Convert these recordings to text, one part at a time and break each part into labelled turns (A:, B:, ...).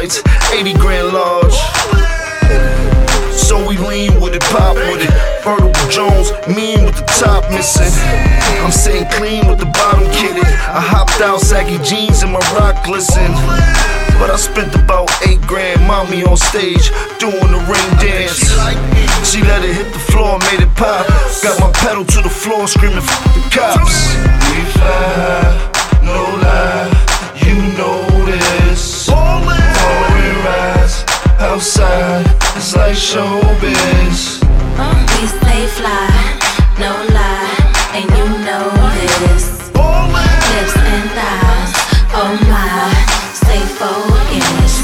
A: pockets, 80 grand large. So we lean with it, pop with it. Vertical Jones, mean with the top missing. I'm sitting clean with the bottom kitted. I hopped out, saggy jeans and my rock glisten. But I spent about 8 grand, mommy on stage, doing the rain dance. She let it hit the floor, made it pop. Got my pedal to the floor, screaming f the cops.
B: We fly, no lie, you know this. Foreign rides, outside, it's like showbiz.
C: We stay fly, no lie, and you know this. Lips and thighs, oh my, stay focused.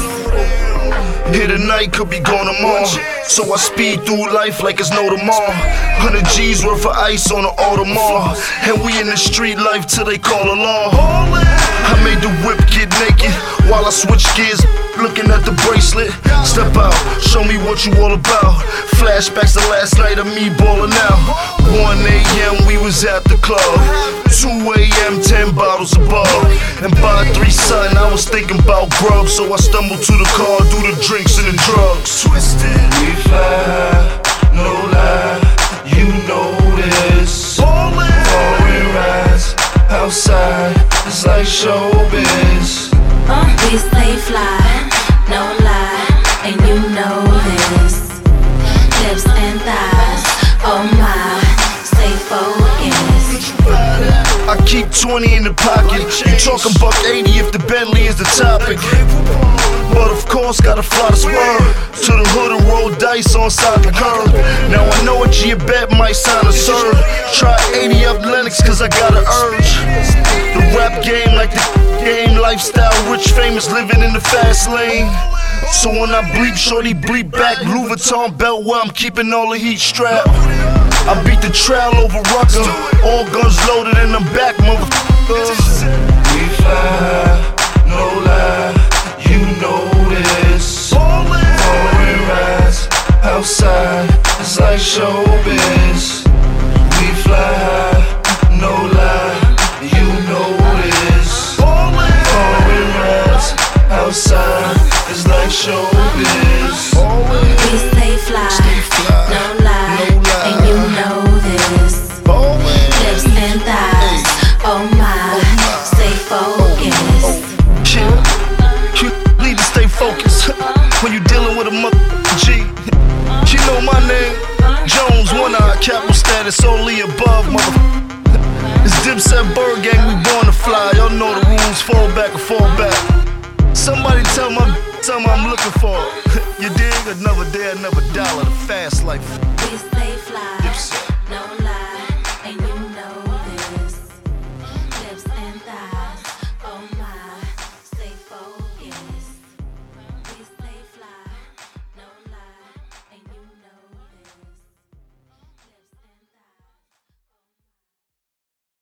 A: Here tonight, could be gone tomorrow. So I speed through life like it's no tomorrow. 100 G's worth of ice on the Audemars. And we in the street life till they call alarm. I made the whip get naked while I switch gears, looking at the bracelet. Step out, show me what you all about. Flashbacks to last night of me ballin' out. 1 a.m. we was at the club. 2 a.m. 10 bottles above. And by 3 something I was thinking about grub. So I stumbled to the car, do the drinks and the drugs. Twisted.
B: We fly, no lie, you know this. Foreign rides, outside, it's like showbiz.
C: We stay fly, no lie, and you know this. Lips and thighs, oh my, stay focused.
A: I keep 20 in the pocket. You talking buck 80 if the Bentley is the topic. But of course, gotta fly the spur to the hood and roll dice on side the curb. Now I know a G bet might sign a serve. Try 80 up Lennox cause I got an urge. The rap game like the game lifestyle, rich famous living in the fast lane. So when I bleep, shorty bleep back. Louis Vuitton belt where I'm keeping all the heat strapped. I beat the trail over Rucker, all guns loaded and I'm back, motherfuckers.
B: We fly, no lie, you know this. Foreign rides, outside, it's like showbiz. We fly, no lie, you know this. Foreign rides, outside, it's like showbiz.
C: We stay fly, no lie, and you know this. Lips and thighs, oh my, stay focused.
A: You need to stay focused when you dealing with a G. You know my name, Jones, one eye, capital status, only above, It's Dipset Bird Gang, we born to fly. Y'all know the rules, fall back or fall back. Somebody tell me I'm looking for. You dig? Another day, another dollar, the fast life.
C: We stay fly, no lie.